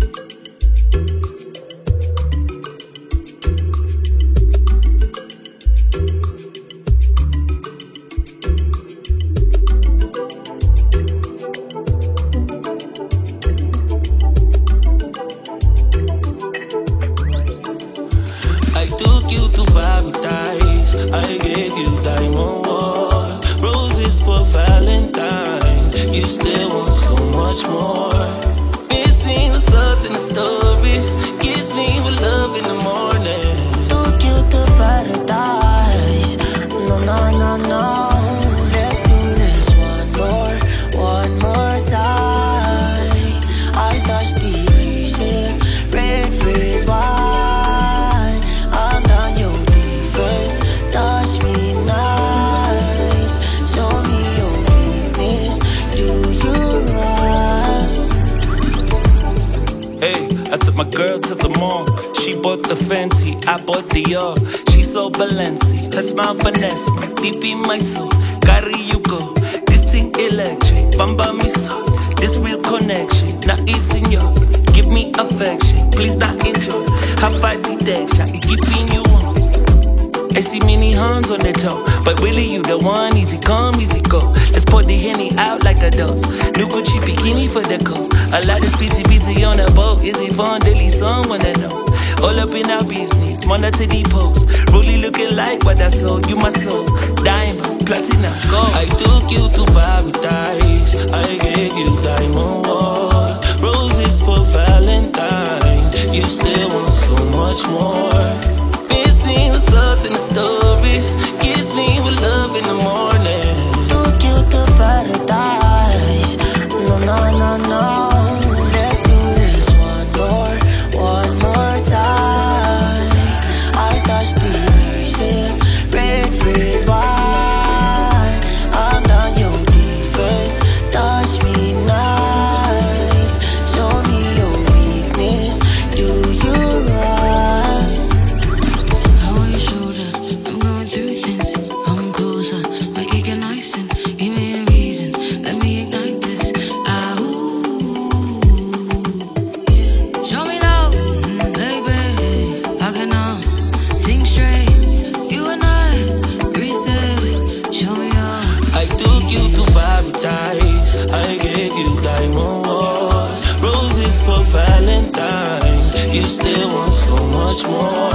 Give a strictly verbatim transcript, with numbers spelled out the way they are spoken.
I took you to paradise. I gave you diamond war, roses for Valentine. You still want so much more. Missing the sauce in the story. Kiss me with love in the morning. Took you to paradise. No, no, no, no. Let's do this one more, one more time. I touch the reason, red, red wine. I'm done your defense. Touch me nice. Show me your weakness. Do you right? Hey, I took my girl to the mall. She bought the Fenty, I bought the Dior. She so Balenci, her smile finesse me. Deep in my soul, carry you go. This thing electric, bamba me so. This real connection, not easy yo. Give me affection, please not enjoy. Have fight detection, it keeping you on. I see many hands on the toe, but really you the one. Easy come, easy go. Let's pour the Henny out like adults. New Gucci bikini for the coast. A lot of speedy beaty on the boat. Is it fun? Daily someone I know. All up in our business, Monday to the post. Really looking like what I sold. You my soul, diamond, platinum, gold. I took you to paradise. I gave you diamond war, roses for Valentine. You still want so much more. Missing the sauce in the story. Kiss me with love in the morning. Took you to paradise. No, no, no, no. Let's do this one more, one more time. I touch the reason, red, red wine. I'm done your defense. Touch me nice. Show me your weakness. Do you right? On your shoulder, I'm going through things. Come closer, make it get nice and give me a reason. Let me ignite this. Ah, ooh, yeah. Show me love, mm, baby. I can uh, think straight. You and I, reset. Show me up. I took you to paradise. I gave you diamond war, roses for Valentine. You still want so much more.